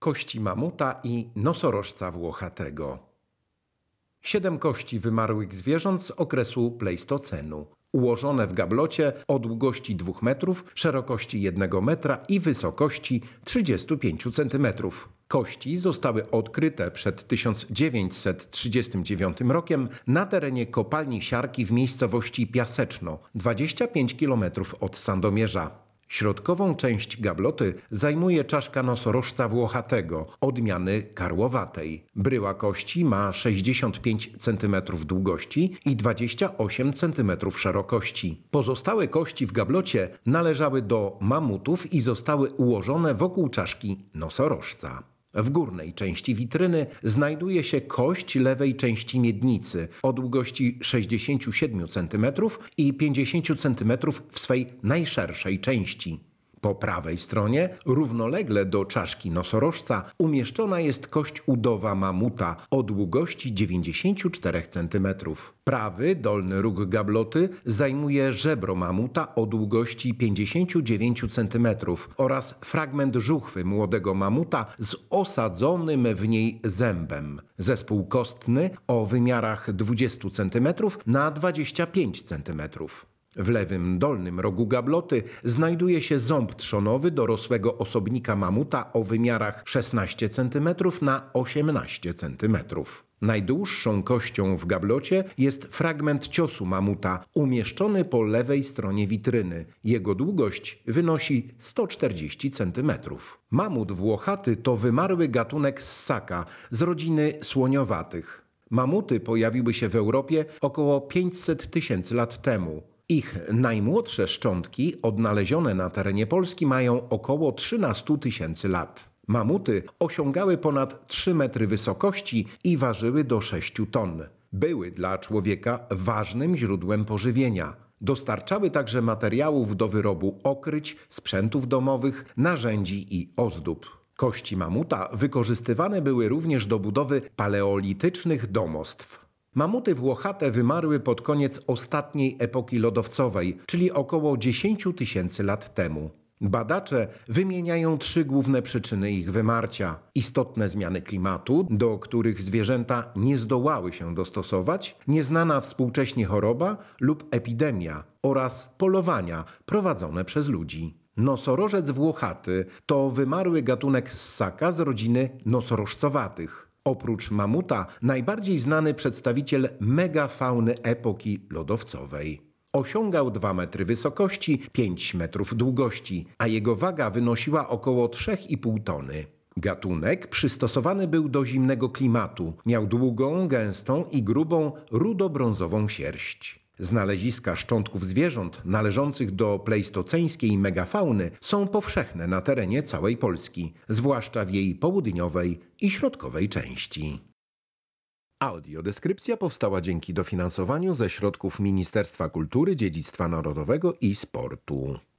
kości mamuta i nosorożca włochatego. 7 kości wymarłych zwierząt z okresu Pleistocenu, ułożone w gablocie o długości 2 metrów, szerokości 1 metra i wysokości 35 cm. Kości zostały odkryte przed 1939 rokiem na terenie kopalni siarki w miejscowości Piaseczno, 25 km od Sandomierza. Środkową część gabloty zajmuje czaszka nosorożca włochatego, odmiany karłowatej. Bryła kości ma 65 cm długości i 28 cm szerokości. Pozostałe kości w gablocie należały do mamutów i zostały ułożone wokół czaszki nosorożca. W górnej części witryny znajduje się kość lewej części miednicy o długości 67 cm i 50 cm w swej najszerszej części. Po prawej stronie, równolegle do czaszki nosorożca, umieszczona jest kość udowa mamuta o długości 94 cm. Prawy dolny róg gabloty zajmuje żebro mamuta o długości 59 cm oraz fragment żuchwy młodego mamuta z osadzonym w niej zębem. Zespół kostny o wymiarach 20 cm na 25 cm. W lewym dolnym rogu gabloty znajduje się ząb trzonowy dorosłego osobnika mamuta o wymiarach 16 cm na 18 cm. Najdłuższą kością w gablocie jest fragment ciosu mamuta umieszczony po lewej stronie witryny. Jego długość wynosi 140 cm. Mamut włochaty to wymarły gatunek ssaka z rodziny słoniowatych. Mamuty pojawiły się w Europie około 500 tysięcy lat temu. Ich najmłodsze szczątki odnalezione na terenie Polski mają około 13 tysięcy lat. Mamuty osiągały ponad 3 metry wysokości i ważyły do 6 ton. Były dla człowieka ważnym źródłem pożywienia. Dostarczały także materiałów do wyrobu okryć, sprzętów domowych, narzędzi i ozdób. Kości mamuta wykorzystywane były również do budowy paleolitycznych domostw. Mamuty włochate wymarły pod koniec ostatniej epoki lodowcowej, czyli około 10 tysięcy lat temu. Badacze wymieniają 3 główne przyczyny ich wymarcia: istotne zmiany klimatu, do których zwierzęta nie zdołały się dostosować, nieznana współcześnie choroba lub epidemia oraz polowania prowadzone przez ludzi. Nosorożec włochaty to wymarły gatunek ssaka z rodziny nosorożcowatych. Oprócz mamuta najbardziej znany przedstawiciel megafauny epoki lodowcowej. Osiągał 2 metry wysokości, 5 metrów długości, a jego waga wynosiła około 3,5 tony. Gatunek przystosowany był do zimnego klimatu. Miał długą, gęstą i grubą rudo-brązową sierść. Znaleziska szczątków zwierząt należących do pleistoceńskiej megafauny są powszechne na terenie całej Polski, zwłaszcza w jej południowej i środkowej części. Audiodeskrypcja powstała dzięki dofinansowaniu ze środków Ministerstwa Kultury, Dziedzictwa Narodowego i Sportu.